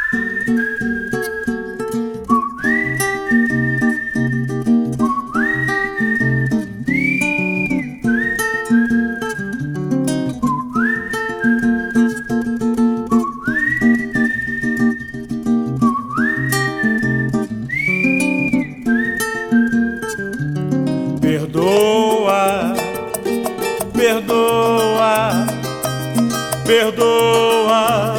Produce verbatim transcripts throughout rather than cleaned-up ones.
Perdoa, perdoa, perdoa,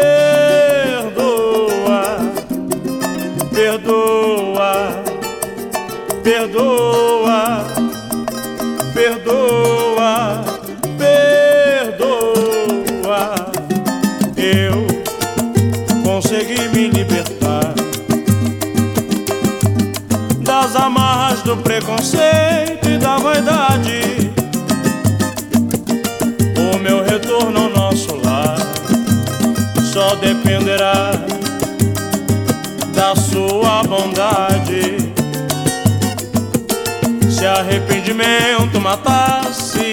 perdoa, perdoa, perdoa, perdoa, perdoa. Eu consegui me libertar das amarras do preconceito e da vaidade. O meu retorno ao nosso lar só dependerá da sua bondade. Se arrependimento matasse,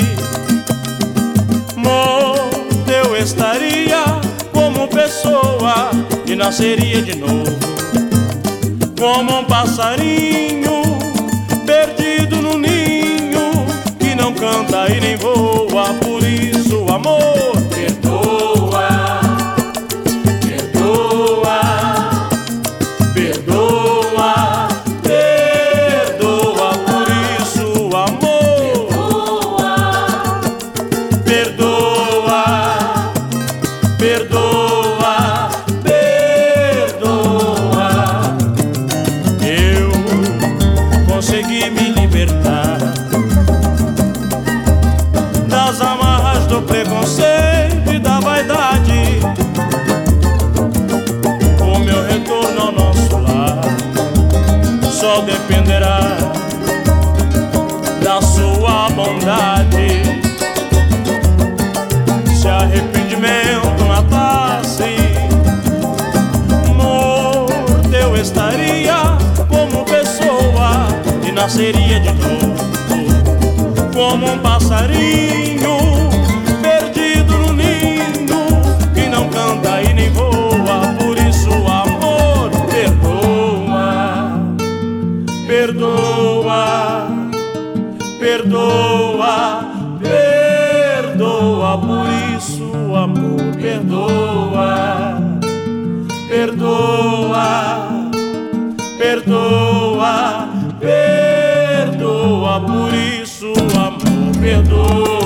morto eu estaria como pessoa e nasceria de novo como um passarinho perdido no ninho que não canta e nem voa. Por isso, amor, perdoa, perdoa, perdoa, perdoa. Por isso, amor, perdoa, perdoa, perdoa, perdoa. Eu consegui me libertar das amarras do preconceito e da vaidade. O meu retorno ao nosso lar só dependerá da sua bondade. Se arrependimento matasse, morto eu estaria como pessoa e nasceria de novo como um passarinho perdido no ninho que não canta e nem voa. Por isso, amor, perdoa, perdoa, perdoa, perdoa. Por isso, amor, perdoa, perdoa, perdoa, perdoa. Por isso, amor, perdoa.